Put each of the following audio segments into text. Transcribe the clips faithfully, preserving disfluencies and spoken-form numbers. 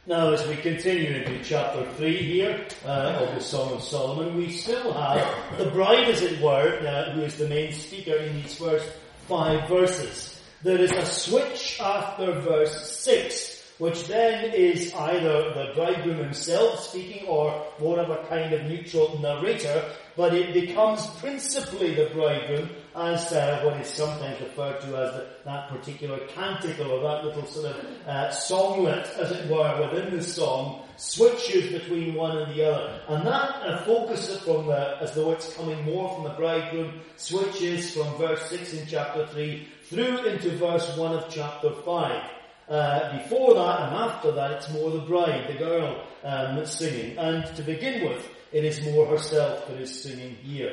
Now, as we continue into chapter three here uh, of the Song of Solomon, we still have the bride, as it were, uh, who is the main speaker in these first five verses. There is a switch after verse six, which then is either the bridegroom himself speaking or more of a kind of neutral narrator, but it becomes principally the bridegroom as uh, what is sometimes referred to as the, that particular canticle or that little sort of uh, songlet, as it were, within the song, switches between one and the other. And that uh, focuses from the, as though it's coming more from the bridegroom, switches from verse six in chapter three through into verse one of chapter five. Uh, before that and after that, it's more the bride, the girl, um, singing. And to begin with, it is more herself that is singing here.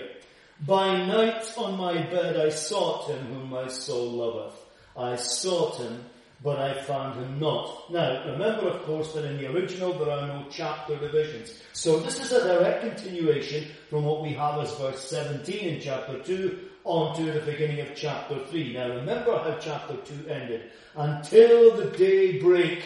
By night on my bed I sought him whom my soul loveth. I sought him, but I found him not. Now, remember, of course, that in the original there are no chapter divisions. So this is a direct continuation from what we have as verse seventeen in chapter two on to the beginning of chapter three. Now, remember how chapter two ended. Until the day break,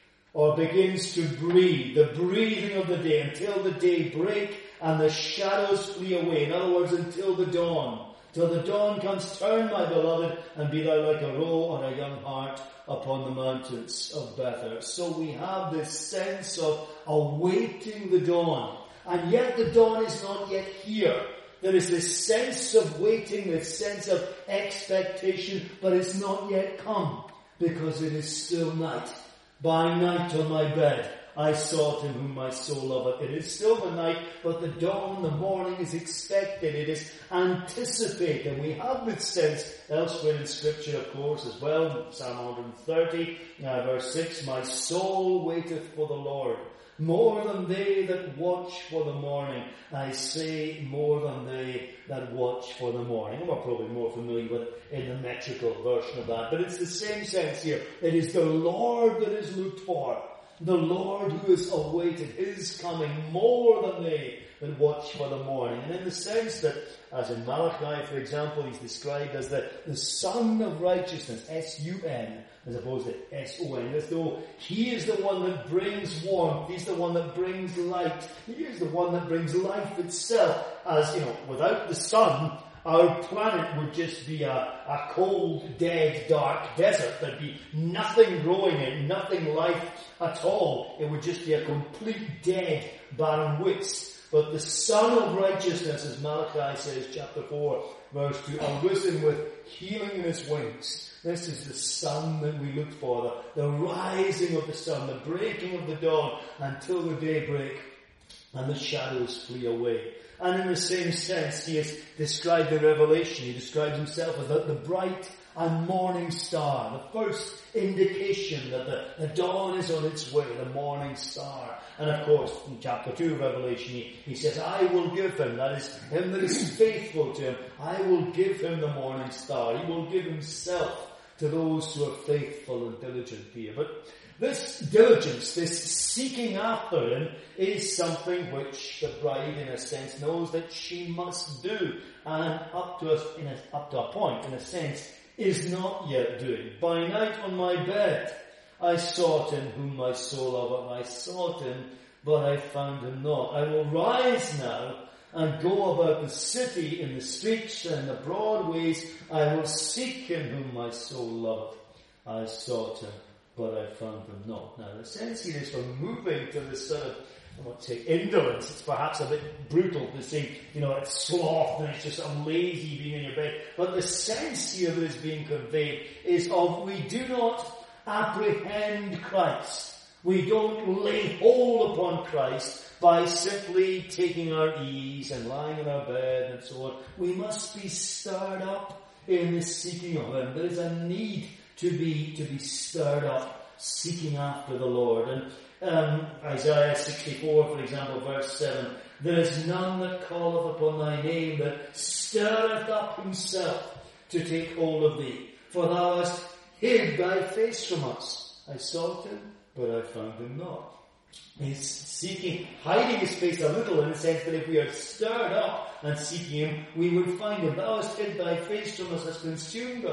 or begins to breathe, the breathing of the day, until the day break and the shadows flee away. In other words, until the dawn. Till the dawn comes, turn, my beloved, and be thou like a roe on a young hart upon the mountains of Bethel. So we have this sense of awaiting the dawn. And yet the dawn is not yet here. There is this sense of waiting, this sense of expectation, but it's not yet come, because it is still night. By night on my bed I sought him whom my soul loveth. It is still the night, but the dawn, the morning is expected. It is anticipated. We have this sense elsewhere in Scripture, of course, as well. Psalm one thirty, uh, verse six, my soul waiteth for the Lord, more than they that watch for the morning. I say, more than they that watch for the morning. We're probably more familiar with it in the metrical version of that, but it's the same sense here. It is the Lord that is looked for. The Lord who is awaited, his coming, more than they that watch for the morning. And in the sense that, as in Malachi, for example, he's described as the, the Sun of Righteousness, S U N, as opposed to S O N, as though he is the one that brings warmth, he's the one that brings light, he is the one that brings life itself. As, you know, without the sun, our planet would just be a, a cold, dead, dark desert. There'd be nothing growing in it, nothing life at all. It would just be a complete dead, barren waste. But the Son of Righteousness, as Malachi says, chapter four, verse two, arisen with healing in his wings. This is the sun that we look for, the, the rising of the sun, the breaking of the dawn until the daybreak and the shadows flee away. And in the same sense, he has described the revelation. He describes himself as the, the bright and morning star, the first indication that the, the dawn is on its way, the morning star. And of course, in chapter two of Revelation, he, he says, I will give him, that is, him that is faithful to him, I will give him the morning star. He will give himself to those who are faithful and diligent here. But this diligence, this seeking after him, is something which the bride, in a sense, knows that she must do, and up to us, in a, up to a point, in a sense, is not yet doing. By night on my bed, I sought him whom my soul loveth. I sought him, but I found him not. I will rise now and go about the city in the streets and the broad ways. I will seek him whom my soul loveth. I sought him, but I found him not. Now, the sense here is from moving to this sort of, I won't say indolence, it's perhaps a bit brutal to say, you know, it's sloth and it's just a lazy being in your bed. But the sense here that is being conveyed is of, we do not apprehend Christ. We don't lay hold upon Christ by simply taking our ease and lying in our bed and so on. We must be stirred up in the seeking of him. There is a need to be to be stirred up, seeking after the Lord. And um, Isaiah sixty-four, for example, verse seven, there is none that calleth upon thy name that stirreth up himself to take hold of thee. For thou hast hid thy face from us. I sought him, but I found him not. He's seeking, hiding his face a little, in the sense that if we are stirred up and seeking him, we would find him. Thou hast hid thy face from us, hast consumed us.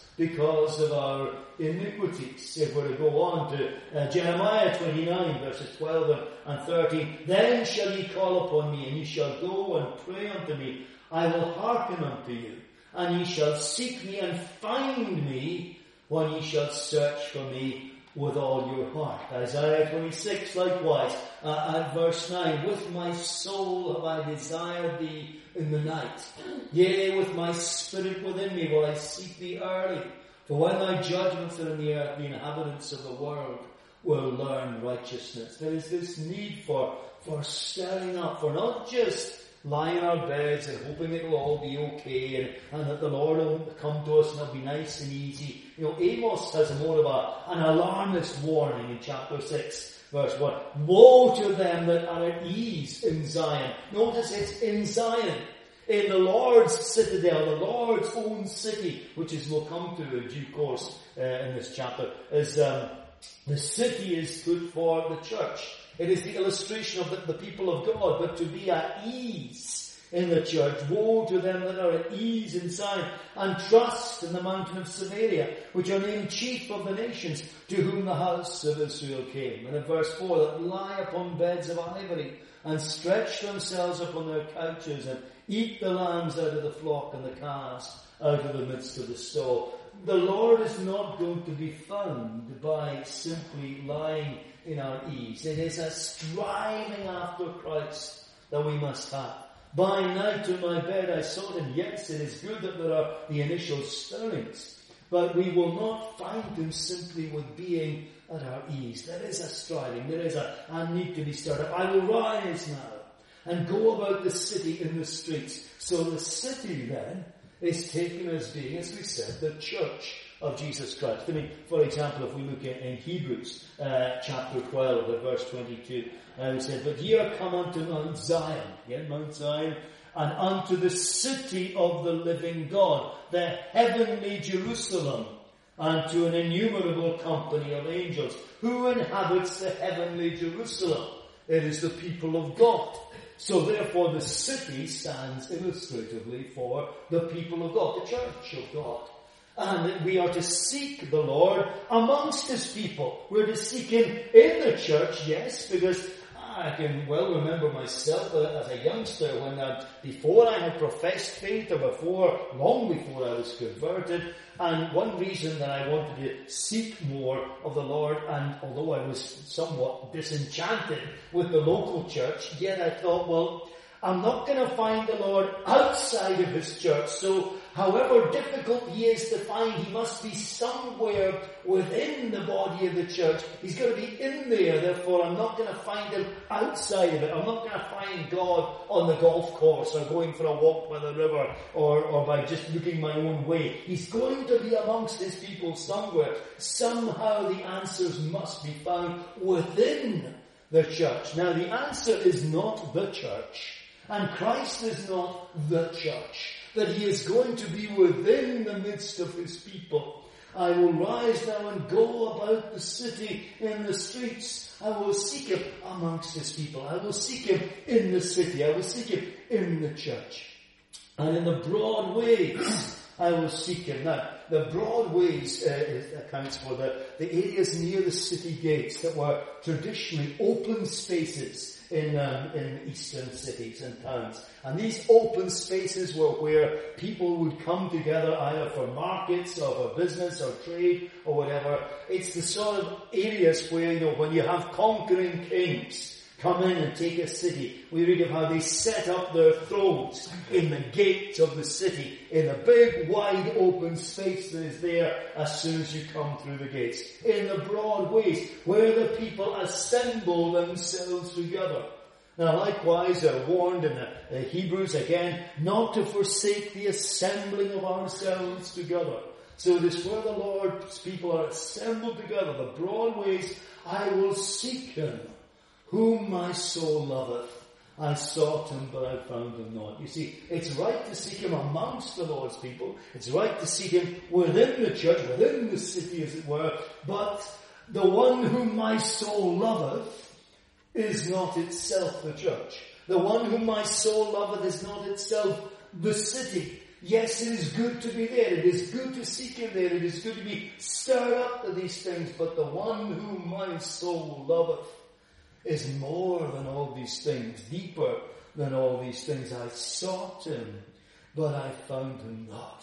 because of our iniquities. If we're to go on to uh, Jeremiah twenty-nine, verses twelve and thirteen, then shall ye call upon me, and ye shall go and pray unto me. I will hearken unto you, and ye shall seek me and find me when ye shall search for me with all your heart. Isaiah twenty-six, likewise, uh, at verse nine, with my soul have I desired thee in the night. Yea, with my spirit within me will I seek thee early. For when thy judgments are in the earth, the inhabitants of the world will learn righteousness. There is this need for, for stirring up, for not just lying in our beds and hoping it will all be okay and, and that the Lord will come to us and it'll be nice and easy. You know, Amos has more of a, an alarmist warning in chapter six. Verse one, woe to them that are at ease in Zion. Notice it's in Zion, in the Lord's citadel, the Lord's own city, which is we'll come to in due course uh, in this chapter, is um, the city is good for the church. It is the illustration of the, the people of God, but to be at ease in the church. Woe to them that are at ease in Zion, and trust in the mountain of Samaria, which are named chief of the nations, to whom the house of Israel came. And in verse four, that lie upon beds of ivory, and stretch themselves upon their couches, and eat the lambs out of the flock, and the calves out of the midst of the stall. The Lord is not going to be found by simply lying in our ease. It is a striving after Christ that we must have. By night in my bed I sought him. Yes, it is good that there are the initial stirrings, but we will not find him simply with being at our ease. There is a striving, there is a, a need to be stirred up. I will rise now and go about the city in the streets. So the city then is taken as being, as we said, the church of Jesus Christ. I mean, for example, if we look at in Hebrews uh, chapter twelve, at verse twenty-two, uh, we said, but ye are come unto Mount Zion, again, Mount Zion, and unto the city of the living God, the heavenly Jerusalem, and to an innumerable company of angels. Who inhabits the heavenly Jerusalem? It is the people of God. So therefore the city stands illustratively for the people of God, the church of God. And we are to seek the Lord amongst his people. We're to seek him in the church, yes, because I can well remember myself as a youngster when uh, before I had professed faith, or before, long before I was converted, and one reason that I wanted to seek more of the Lord, and although I was somewhat disenchanted with the local church, yet I thought, well, I'm not going to find the Lord outside of his church, so however difficult he is to find, he must be somewhere within the body of the church. He's got to be in there, therefore I'm not going to find him outside of it. I'm not going to find God on the golf course, or going for a walk by the river, or, or by just looking my own way. He's going to be amongst his people somewhere. Somehow the answers must be found within the church. Now the answer is not the church. And Christ is not the church, that he is going to be within the midst of his people. I will rise now and go about the city in the streets. I will seek him amongst his people. I will seek him in the city. I will seek him in the church. And in the broad ways, I will seek him. Now, the broad ways uh, accounts for the, the areas near the city gates that were traditionally open spaces in um, in eastern cities and towns. And these open spaces were where people would come together either for markets or for business or trade or whatever. It's the sort of areas where, you know, when you have conquering kings come in and take a city, we read of how they set up their thrones in the gate of the city, in a big wide open space that is there as soon as you come through the gates. In the broad ways, where the people assemble themselves together. Now likewise, they're warned in the, the Hebrews again, not to forsake the assembling of ourselves together. So it is where the Lord's people are assembled together, the broad ways. I will seek him, whom my soul loveth. I sought him, but I found him not. You see, it's right to seek him amongst the Lord's people. It's right to seek him within the church, within the city, as it were. But the one whom my soul loveth is not itself the church. The one whom my soul loveth is not itself the city. Yes, it is good to be there. It is good to seek him there. It is good to be stirred up to these things. But the one whom my soul loveth is more than all these things, deeper than all these things. I sought him, but I found him not.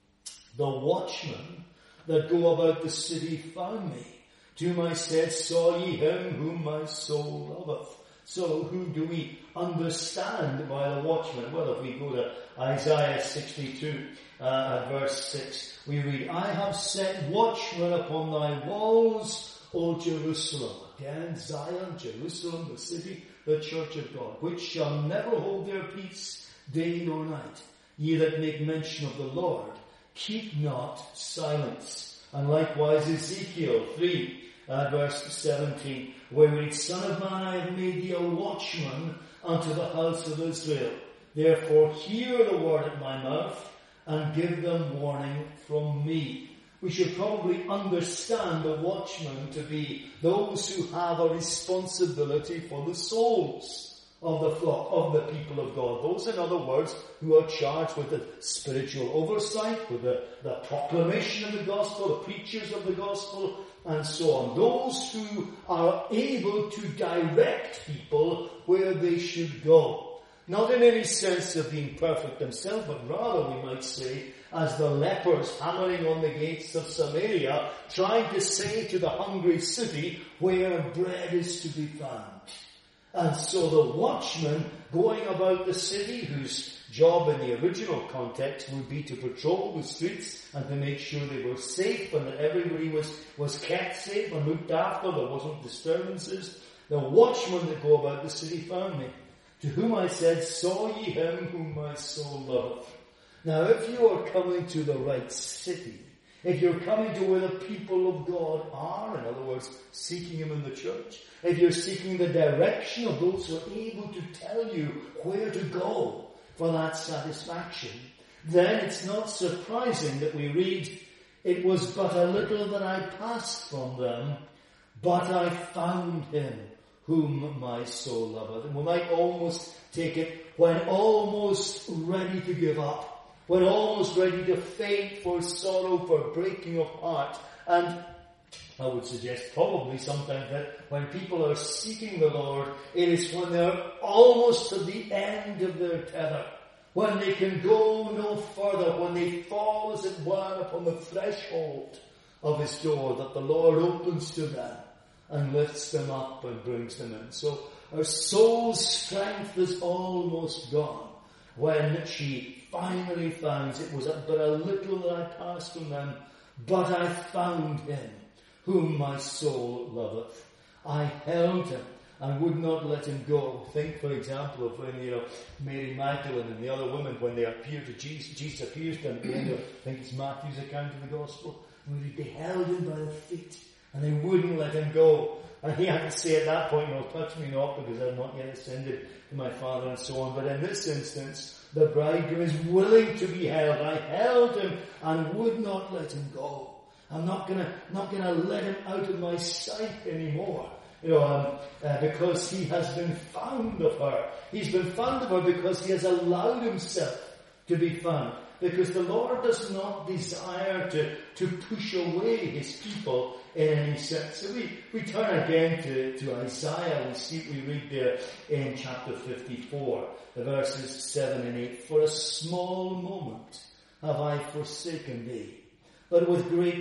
The watchmen that go about the city found me. To whom I said, saw ye him whom my soul loveth? So who do we understand by the watchman? Well, if we go to Isaiah sixty-two, uh, at verse six, we read, I have set watchmen upon thy walls, O Jerusalem. Again, Zion, Jerusalem, the city, the church of God, which shall never hold their peace day nor night. Ye that make mention of the Lord, keep not silence. And likewise Ezekiel three, uh, verse seventeen, where we read, Son of man, I have made thee a watchman unto the house of Israel. Therefore hear the word at my mouth, and give them warning from me. We should probably understand the watchmen to be those who have a responsibility for the souls of the flock, of the people of God. Those, in other words, who are charged with the spiritual oversight, with the, the proclamation of the gospel, the preachers of the gospel, and so on. Those who are able to direct people where they should go. Not in any sense of being perfect themselves, but rather, we might say, as the lepers hammering on the gates of Samaria, trying to say to the hungry city where bread is to be found. And so the watchman going about the city, whose job in the original context would be to patrol the streets and to make sure they were safe and that everybody was, was kept safe and looked after, there wasn't disturbances. The watchman that go about the city found me. To whom I said, saw ye him whom my soul loveth? Now, if you are coming to the right city, if you're coming to where the people of God are, in other words, seeking him in the church, if you're seeking the direction of those who are able to tell you where to go for that satisfaction, then it's not surprising that we read, it was but a little that I passed from them, but I found him whom my soul loveth. And we might almost take it when almost ready to give up, when almost ready to faint for sorrow, for breaking of heart. And I would suggest probably sometimes that when people are seeking the Lord, it is when they're almost to the end of their tether, when they can go no further, when they fall, as it were, upon the threshold of his door, that the Lord opens to them and lifts them up and brings them in. So her soul's strength is almost gone when she finally finds it was but a little that I passed from them, but I found him whom my soul loveth. I held him and would not let him go. Think, for example, of when, you know, Mary Magdalene and the other women, when they appear to Jesus, Jesus appears to them at the end of, I think it's Matthew's account of the gospel, when they held him by the feet and they wouldn't let him go. And he had to say at that point, no, touch me not, because I've not yet ascended to my Father, and so on. But in this instance, the bridegroom is willing to be held. I held him and would not let him go. I'm not gonna, not gonna let him out of my sight anymore. You know, um, uh, because he has been found of her. He's been found of her because he has allowed himself to be found. Because the Lord does not desire to, to push away his people in any sense. So we, we turn again to, to Isaiah. We see, we read there in chapter fifty-four, the verses seven and eight. For a small moment have I forsaken thee, but with great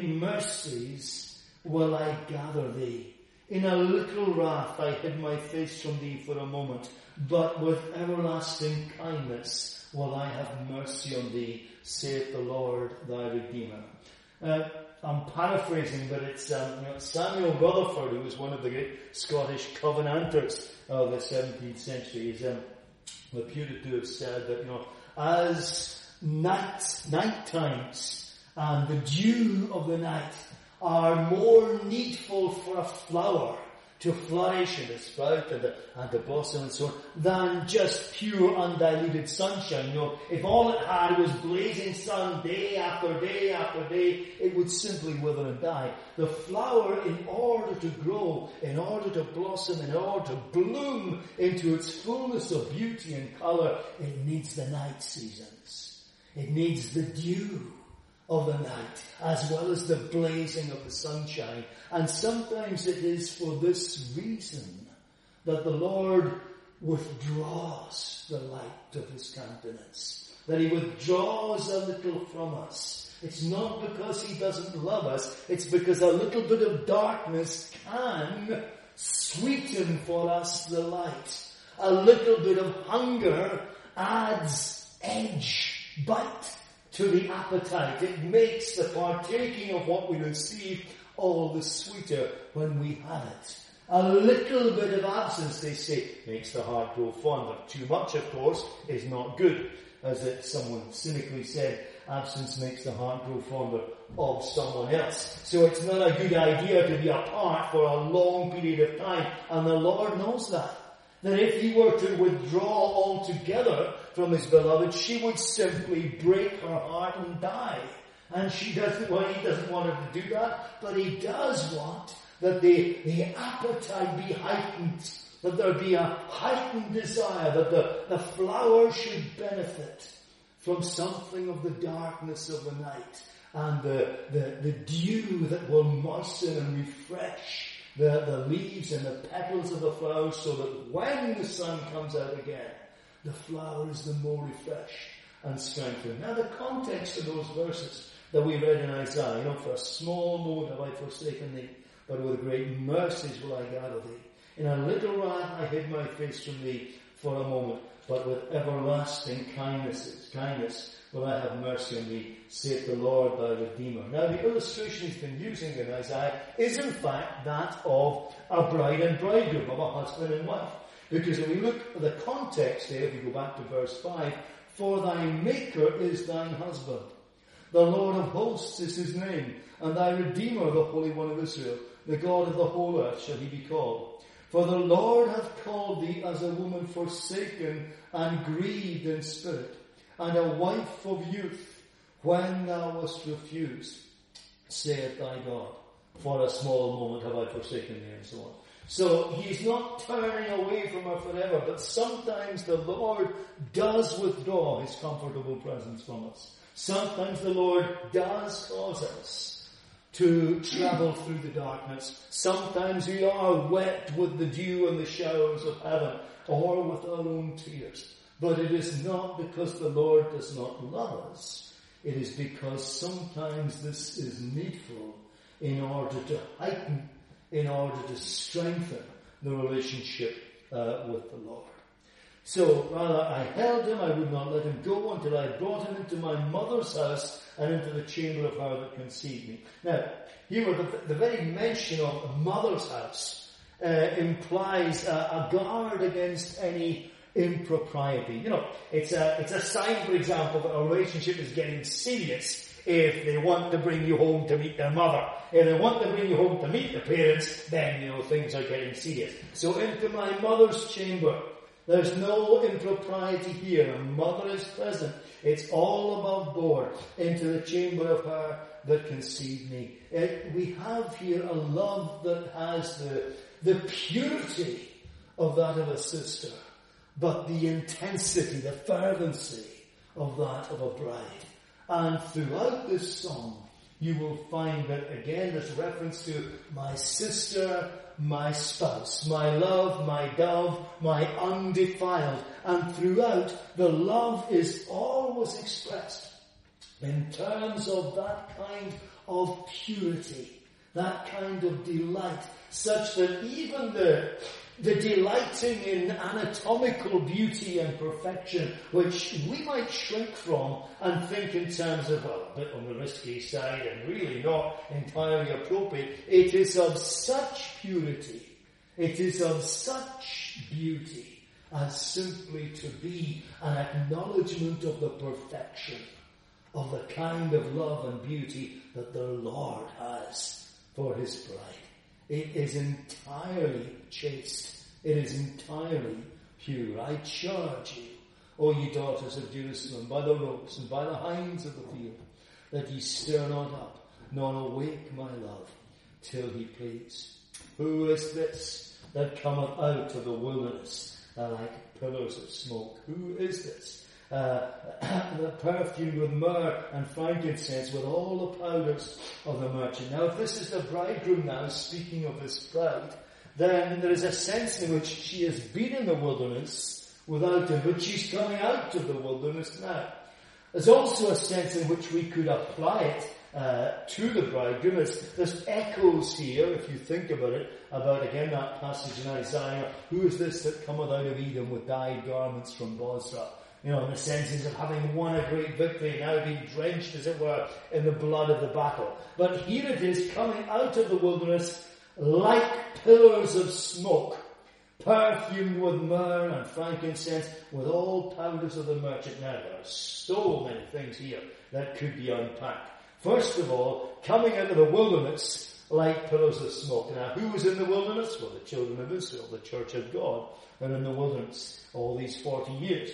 mercies will I gather thee. In a little wrath I hid my face from thee for a moment, but with everlasting kindness will I have mercy on thee, saith the Lord thy Redeemer. Uh, I'm paraphrasing, but it's um, you know, Samuel Rutherford, who was one of the great Scottish Covenanters of the seventeenth century, is um, reputed to have said that, you know, as night, night times and the dew of the night are more needful for a flower to flourish and to sprout and to, and to blossom and so on, than just pure undiluted sunshine. You know, if all it had was blazing sun day after day after day, it would simply wither and die. The flower, in order to grow, in order to blossom, in order to bloom into its fullness of beauty and colour, it needs the night seasons. It needs the dew of the night, as well as the blazing of the sunshine. And sometimes it is for this reason that the Lord withdraws the light of his countenance, that he withdraws a little from us. It's not because he doesn't love us, it's because a little bit of darkness can sweeten for us the light. A little bit of hunger adds edge, bite to the appetite. It makes the partaking of what we receive all the sweeter when we have it. A little bit of absence, they say, makes the heart grow fonder. Too much, of course, is not good. As it, someone cynically said, absence makes the heart grow fonder of someone else. So it's not a good idea to be apart for a long period of time. And the Lord knows that. That if he were to withdraw altogether from his beloved, she would simply break her heart and die. And she doesn't, well, he doesn't want her to do that, but he does want that the, the appetite be heightened, that there be a heightened desire, that the, the flower should benefit from something of the darkness of the night and the, the, the dew that will moisten and refresh the, the leaves and the petals of the flowers, so that when the sun comes out again, the flower is the more refreshed and strengthened. Now the context of those verses that we read in Isaiah, you know, for a small moment have I forsaken thee, but with great mercies will I gather thee. In a little while I hid my face from thee for a moment, but with everlasting kindnesses, kindness will I have mercy on thee, saith the Lord thy Redeemer. Now the illustration he's been using in Isaiah is in fact that of a bride and bridegroom, of a husband and wife. Because when we look at the context there, if we go back to verse five, for thy Maker is thine husband. The Lord of hosts is his name, and thy Redeemer, the Holy One of Israel. The God of the whole earth shall he be called. For the Lord hath called thee as a woman forsaken and grieved in spirit, and a wife of youth, when thou wast refused, saith thy God. For a small moment have I forsaken thee, and so on. So he's not turning away from her forever, but sometimes the Lord does withdraw his comfortable presence from us. Sometimes the Lord does cause us to travel through the darkness. Sometimes we are wet with the dew and the showers of heaven, or with our own tears. But it is not because the Lord does not love us. It is because sometimes this is needful in order to heighten, in order to strengthen the relationship uh, with the Lord. So, rather, I held him, I would not let him go until I brought him into my mother's house and into the chamber of her that conceived me. Now, here the, the very mention of a mother's house uh, implies a, a guard against any impropriety. You know, it's a, it's a sign, for example, that a relationship is getting serious if they want to bring you home to meet their mother. If they want to bring you home to meet the parents, then, you know, things are getting serious. So into my mother's chamber. There's no impropriety here. A mother is present. It's all above board. Into the chamber of her that conceived me. It, we have here a love that has the, the purity of that of a sister, but the intensity, the fervency of that of a bride. And throughout this song, you will find that again there's reference to my sister, my spouse, my love, my dove, my undefiled. And throughout, the love is always expressed in terms of that kind of purity, that kind of delight, such that even the, the delighting in anatomical beauty and perfection, which we might shrink from and think in terms of, well, a bit on the risky side and really not entirely appropriate, it is of such purity, it is of such beauty as simply to be an acknowledgement of the perfection of the kind of love and beauty that the Lord has for his bride. It is entirely chaste. It is entirely pure. I charge you, O ye daughters of Jerusalem, by the ropes and by the hinds of the field, that ye stir not up, nor awake my love, till he please. Who is this that cometh out of the wilderness like pillars of smoke? Who is this? uh, perfumed with myrrh and frankincense, with all the powders of the merchant. Now, if this is the bridegroom now speaking of this bride, then there is a sense in which she has been in the wilderness without him, but she's coming out of the wilderness now. There's also a sense in which we could apply it uh, to the bridegroom. There's, there's echoes here, if you think about it, about again that passage in Isaiah, who is this that cometh out of Edom with dyed garments from Bozrah? You know, in the senses of having won a great victory, now being drenched, as it were, in the blood of the battle. But here it is, coming out of the wilderness like pillars of smoke, perfumed with myrrh and frankincense, with all powders of the merchant. Now, there are so many things here that could be unpacked. First of all, coming out of the wilderness like pillars of smoke. Now, who was in the wilderness? Well, the children of Israel, the church of God, are in the wilderness all these forty years.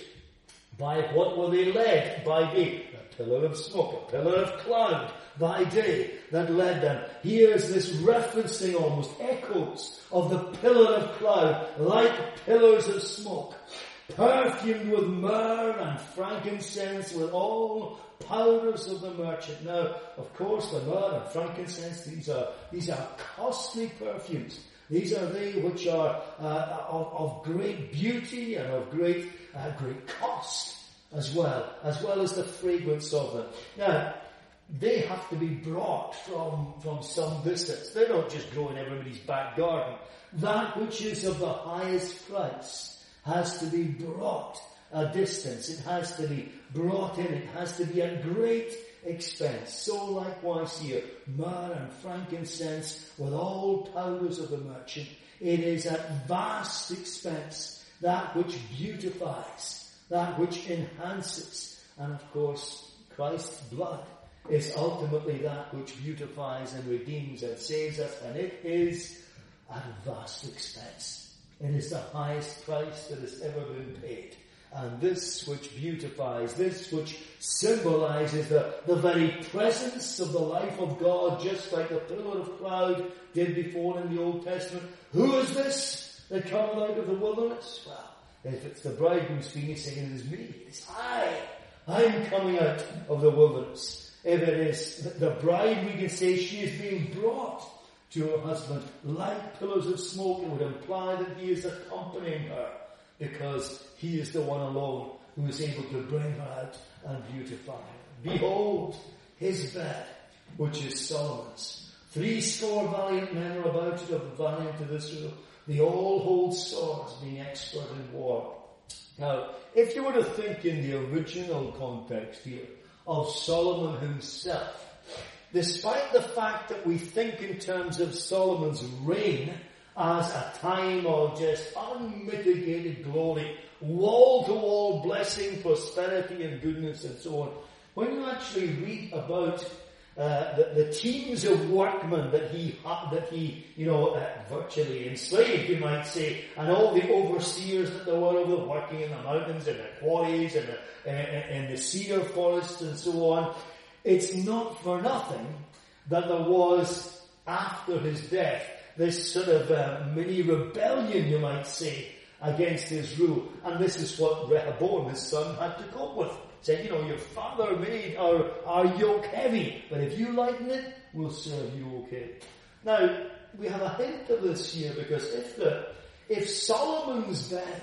By what were they led? By day. A pillar of smoke, a pillar of cloud by day that led them. Here's this referencing, almost echoes of the pillar of cloud, like pillars of smoke, perfumed with myrrh and frankincense, with all powders of the merchant. Now, of course, the myrrh and frankincense, these are these are costly perfumes. These are they which are uh, of, of great beauty and of great uh, great cost as well, as well as the fragrance of them. Now, they have to be brought from, from some distance. They don't just grow in everybody's back garden. That which is of the highest price has to be brought a distance. It has to be brought in. It has to be at great expense. So likewise here, myrrh and frankincense with all powders of the merchant. It is at vast expense, that which beautifies, that which enhances. And of course, Christ's blood is ultimately that which beautifies and redeems and saves us, and it is at vast expense. It is the highest price that has ever been paid. And this which beautifies, this which symbolizes the, the very presence of the life of God, just like the pillar of cloud did before in the Old Testament. Who is this that cometh out of the wilderness? Well, if it's the bridegroom speaking, saying, it is me, it is I. I'm coming out of the wilderness. If it is the bride, we can say she is being brought to her husband like pillars of smoke. It would imply that he is accompanying her, because he is the one alone who is able to bring her out and beautify her. Behold his bed, which is Solomon's. Three score valiant men are about it, of the valiant of Israel. They all hold swords, being expert in war. Now, if you were to think in the original context here of Solomon himself, despite the fact that we think in terms of Solomon's reign as a time of just unmitigated glory, wall-to-wall blessing, prosperity and goodness and so on, when you actually read about uh, the, the teams of workmen that he, that he, you know, uh, virtually enslaved, you might say, and all the overseers that there were of the working in the mountains and the quarries and the, and, and the cedar forests and so on, it's not for nothing that there was, after his death, this sort of uh, mini rebellion, you might say, against his rule. And this is what Rehoboam, his son, had to cope with. Said, you know, your father made our, our yoke heavy, but if you lighten it, we'll serve you okay. Now, we have a hint of this here, because if the, if Solomon's bed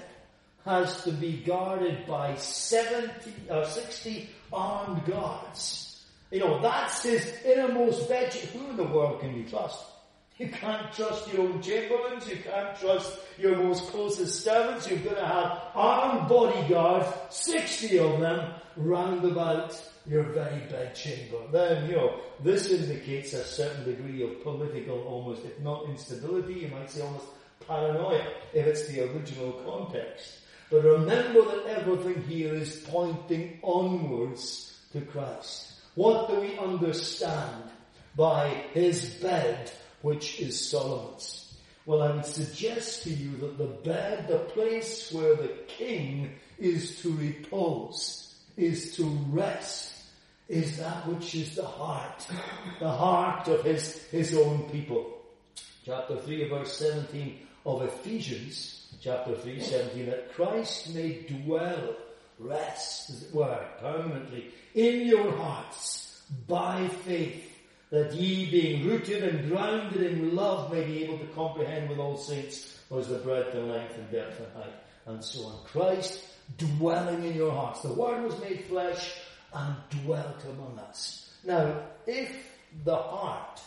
has to be guarded by seventy or sixty armed guards, you know, that's his innermost bed. Who in the world can you trust? You can't trust your own chamberlains. You can't trust your most closest servants. You're going to have armed bodyguards, sixty of them, round about your very bedchamber. Then, you know, this indicates a certain degree of political, almost, if not instability, you might say almost paranoia, if it's the original context. But remember that everything here is pointing onwards to Christ. What do we understand by his bed, which is Solomon's? Well, I would suggest to you that the bed, the place where the king is to repose, is to rest, is that which is the heart, the heart of his, his own people. Chapter three, verse seventeen of Ephesians, chapter three, seventeen, that Christ may dwell rest, as it were, permanently in your hearts by faith, that ye, being rooted and grounded in love, may be able to comprehend with all saints what is the breadth and length and depth and height, and so on. Christ dwelling in your hearts. The Word was made flesh and dwelt among us. Now, if the heart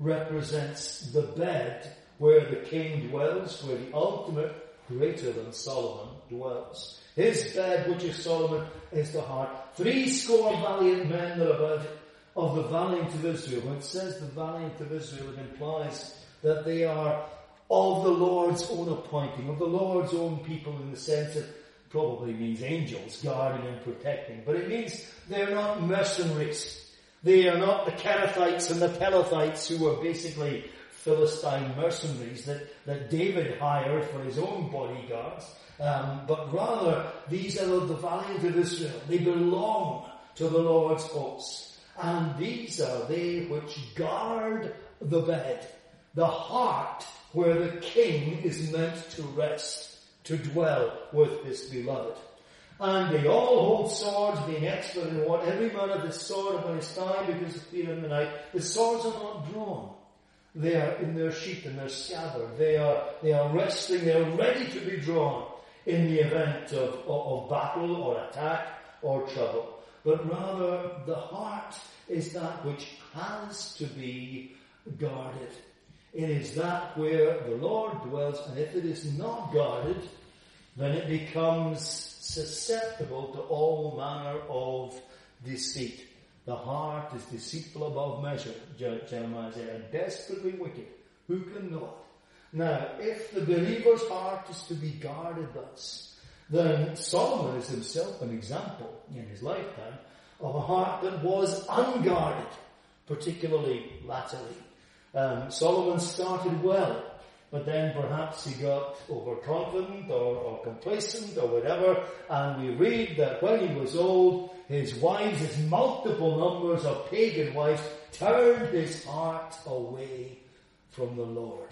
represents the bed where the king dwells, where the ultimate, greater than Solomon, dwells. His bed, which is Solomon, is the heart. Three score valiant men that are about it, of the valiant of Israel. When it says the valiant of Israel, it implies that they are of the Lord's own appointing, of the Lord's own people, in the sense that probably means angels guarding and protecting. But it means they're not mercenaries. They are not the Kerethites and the Pelethites, who were basically Philistine mercenaries that, that David hired for his own bodyguards. Um, but rather, these are of the valiant of Israel. They belong to the Lord's hosts. And these are they which guard the bed, the heart where the king is meant to rest, to dwell with his beloved. And they all hold swords, being expert in what every man of his sword upon his thigh, because of fear in the night. The swords are not drawn. They are in their sheath and their scabbard. They are, they are resting, they are ready to be drawn in the event of, of, of battle or attack or trouble. But rather, the heart is that which has to be guarded. It is that where the Lord dwells, and if it is not guarded, then it becomes susceptible to all manner of deceit. The heart is deceitful above measure, Jeremiah said, and desperately wicked. Who can know it? Now, if the believer's heart is to be guarded thus, then Solomon is himself an example in his lifetime of a heart that was unguarded, particularly latterly. Um, Solomon started well, but then perhaps he got overconfident or, or complacent or whatever, and we read that when he was old, his wives, his multiple numbers of pagan wives, turned his heart away from the Lord.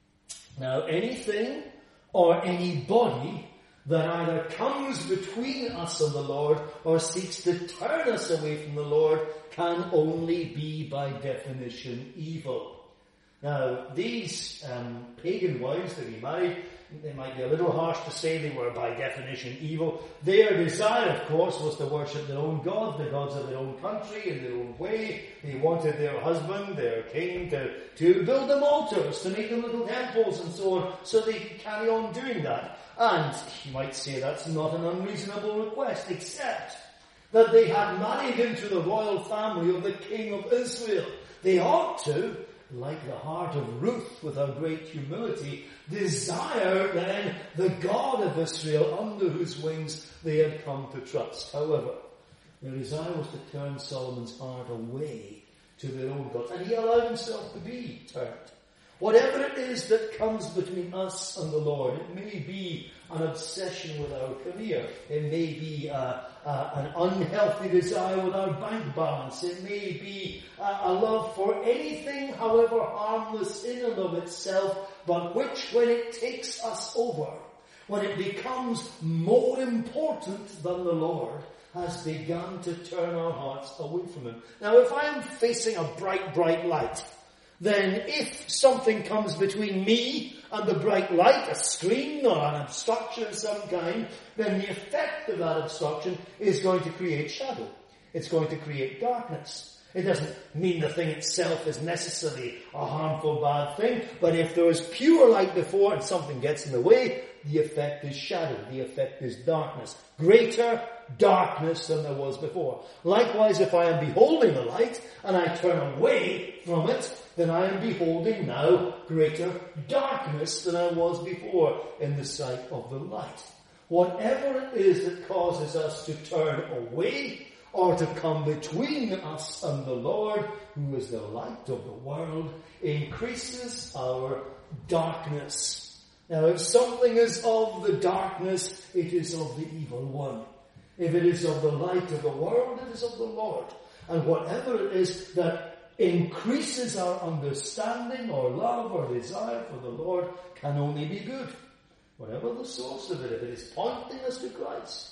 Now, anything or anybody that either comes between us and the Lord or seeks to turn us away from the Lord can only be, by definition, evil. Now, these um, pagan wives that he married, they might be a little harsh to say they were by definition evil. Their desire, of course, was to worship their own gods, the gods of their own country, in their own way. They wanted their husband, their king, to, to build them altars, to make them little temples and so on, so they could carry on doing that. And you might say that's not an unreasonable request, except that they had married into the royal family of the king of Israel. They ought to, like the heart of Ruth with her great humility, desire then the God of Israel under whose wings they had come to trust. However, their desire was to turn Solomon's heart away to their own gods, and he allowed himself to be turned. Whatever it is that comes between us and the Lord, it may be an obsession with our career. It may be uh, uh, an unhealthy desire with our bank balance. It may be uh, a love for anything, however harmless in and of itself, but which, when it takes us over, when it becomes more important than the Lord, has begun to turn our hearts away from Him. Now, if I am facing a bright, bright light, then if something comes between me and the bright light, a screen or an obstruction of some kind, then the effect of that obstruction is going to create shadow. It's going to create darkness. It doesn't mean the thing itself is necessarily a harmful, bad thing, but if there is pure light before and something gets in the way, the effect is shadow. The effect is darkness. Greater darkness than there was before. Likewise, if I am beholding the light and I turn away from it, then I am beholding now greater darkness than I was before in the sight of the light. Whatever it is that causes us to turn away or to come between us and the Lord, who is the light of the world, increases our darkness. Now, if something is of the darkness, it is of the evil one. If it is of the light of the world, it is of the Lord. And whatever it is that increases our understanding or love or desire for the Lord can only be good. Whatever the source of it, if it is pointing us to Christ,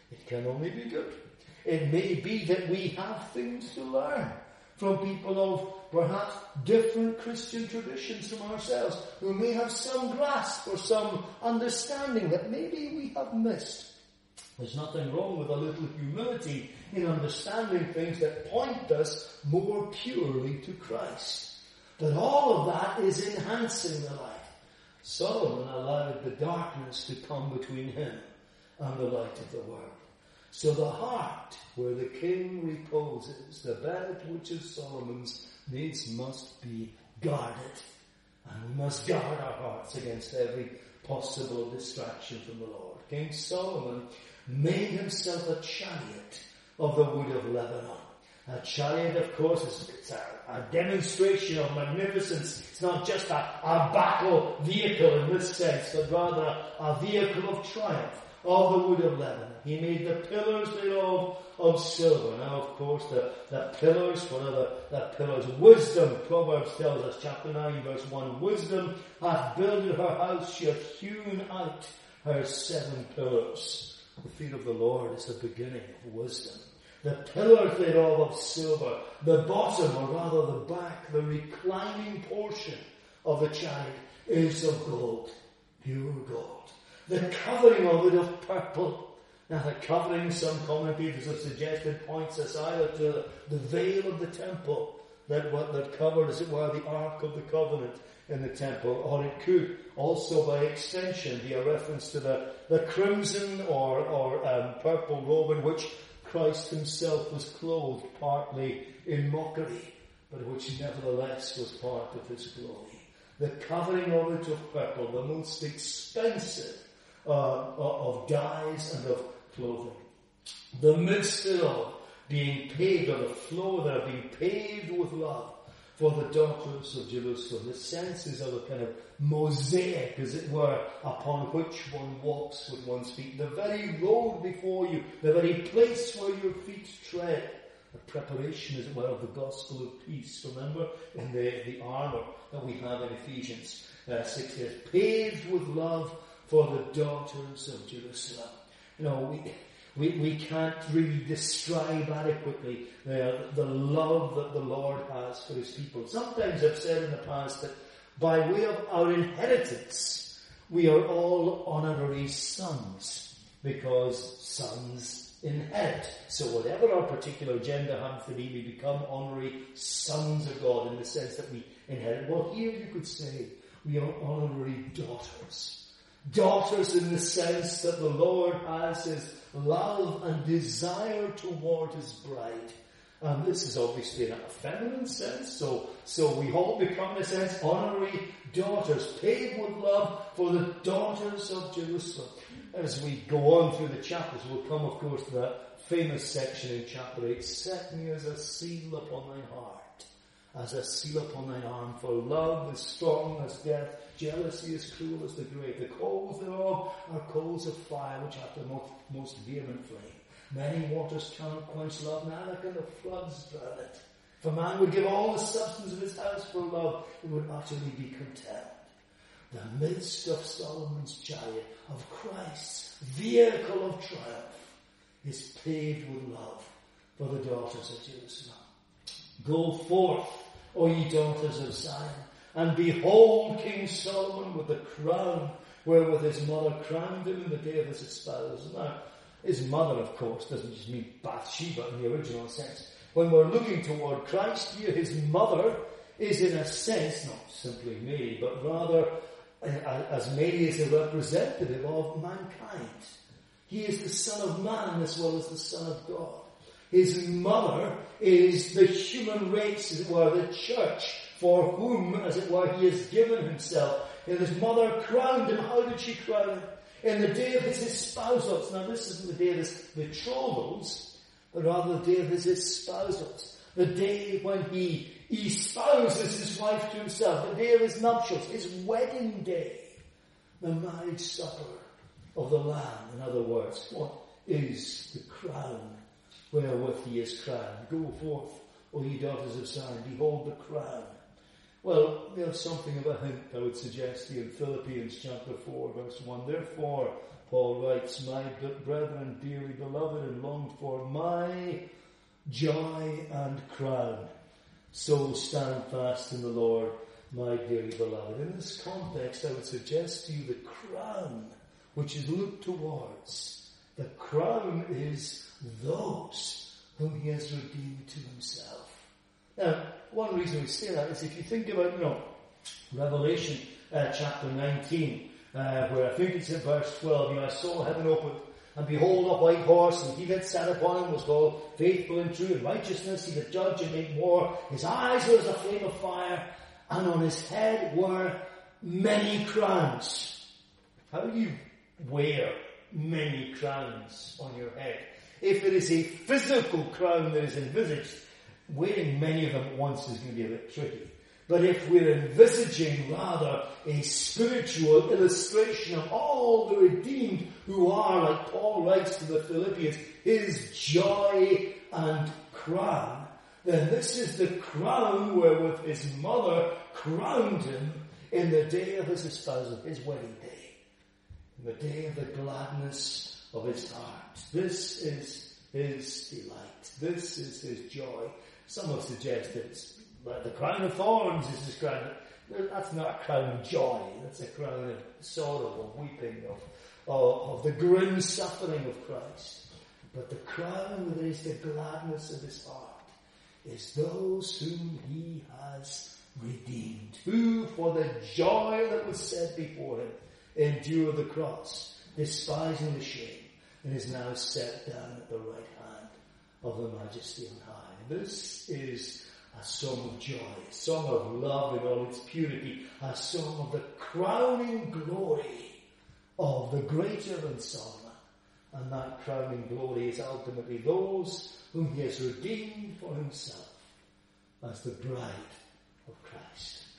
It can only be good. It may be that we have things to learn from people of perhaps different Christian traditions from ourselves, who may have some grasp or some understanding that maybe we have missed. There's nothing wrong with a little humility in understanding things that point us more purely to Christ. But all of that is enhancing the light. Solomon allowed the darkness to come between him and the light of the world. So the heart where the king reposes, the bed which is Solomon's, needs must be guarded. And we must guard our hearts against every possible distraction from the Lord. King Solomon made himself a chariot of the wood of Lebanon. A chariot, of course, is a, a demonstration of magnificence. It's not just a, a battle vehicle in this sense, but rather a, a vehicle of triumph of the wood of Lebanon. He made the pillars thereof of silver. Now, of course, the, the pillars, what are the, the pillars? Wisdom, Proverbs tells us, chapter nine, verse one, wisdom hath builded her house, she hath hewn out her seven pillars. The fear of the Lord is the beginning of wisdom. The pillars thereof of silver, the bottom, or rather the back, the reclining portion of the chariot is of gold, pure gold. The covering of it of purple. Now the covering, some commentators have suggested, points us either to the veil of the temple, that what that covered, as it were, the Ark of the Covenant in the temple, or it could also by extension be a reference to the, the crimson or, or um, purple robe in which Christ himself was clothed, partly in mockery, but which nevertheless was part of his glory. The covering of it of purple, the most expensive uh, of dyes and of clothing. The midst thereof being paved, or the floor there being paved with love for the daughters of Jerusalem. The senses of a kind of mosaic, as it were, upon which one walks with one's feet. The very road before you, the very place where your feet tread. The preparation, as it were, of the gospel of peace. Remember, in the, the armour that we have in Ephesians uh, six, years, paved with love for the daughters of Jerusalem. You know, we... We, we can't really describe adequately the, the love that the Lord has for his people. Sometimes I've said in the past that by way of our inheritance, we are all honorary sons, because sons inherit. So whatever our particular gender happens to be, we become honorary sons of God in the sense that we inherit. Well, here you could say we are honorary daughters. Daughters in the sense that the Lord has his love and desire toward his bride. And this is obviously in a feminine sense, so, so we all become, in a sense, honorary daughters, paved with love for the daughters of Jerusalem. As we go on through the chapters, we'll come, of course, to that famous section in chapter eight, set me as a seal upon thine heart, as a seal upon thine arm, for love is strong as death, jealousy is cruel as the grave. The coals thereof are coals of fire, which have the most, most vehement flame. Many waters cannot quench love, neither can the floods drown it. If a man would give all the substance of his house for love, it would utterly be contemned. The midst of Solomon's chariot, of Christ's vehicle of triumph, is paved with love for the daughters of Jerusalem. Go forth, O ye daughters of Zion, and behold King Solomon with the crown wherewith his mother crowned him in the day of his espousal. Now, his mother, of course, doesn't just mean Bathsheba in the original sense. When we're looking toward Christ here, his mother is in a sense not simply Mary, but rather as Mary is a representative of mankind. He is the Son of Man as well as the Son of God. His mother is the human race, as it were, the church, for whom, as it were, he has given himself. And his mother crowned him. How did she crown him? In the day of his espousals. Now this isn't the day of his betrothals, but rather the day of his espousals. The day when he espouses his wife to himself. The day of his nuptials. His wedding day. The marriage supper of the Lamb. In other words, what is the crown wherewith he is crowned? Go forth, O ye daughters of Zion, behold the crown. Well, there's something of a hint, I would suggest, here in Philippians chapter four, verse one. Therefore, Paul writes, my brethren, dearly beloved and longed for, my joy and crown. So stand fast in the Lord, my dearly beloved. In this context, I would suggest to you the crown which is looked towards. The crown is those whom he has redeemed to himself. Now, one reason we say that is if you think about, you know, Revelation uh, chapter nineteen, uh, where I think it's in verse twelve, you know, I saw heaven opened, and behold a white horse, and he that sat upon him was called Faithful and True in righteousness. He that judged and made war. His eyes were as a flame of fire, and on his head were many crowns. How do you wear many crowns on your head? If it is a physical crown that is envisaged, wearing many of them at once is going to be a bit tricky. But if we're envisaging rather a spiritual illustration of all the redeemed who are, like Paul writes to the Philippians, his joy and crown, then this is the crown wherewith his mother crowned him in the day of his espousal, his wedding day, in the day of the gladness of his heart. This is his delight. This is his joy. Some have suggested it's like the crown of thorns is his crown. That's not a crown of joy. That's a crown of sorrow, of weeping, of, of, of the grim suffering of Christ. But the crown that is the gladness of his heart is those whom he has redeemed, who for the joy that was set before him endured the cross, despising the shame, and is now set down at the right hand of the Majesty on high. This is a song of joy, a song of love in all its purity, a song of the crowning glory of the greater than Solomon. And that crowning glory is ultimately those whom he has redeemed for himself as the bride of Christ.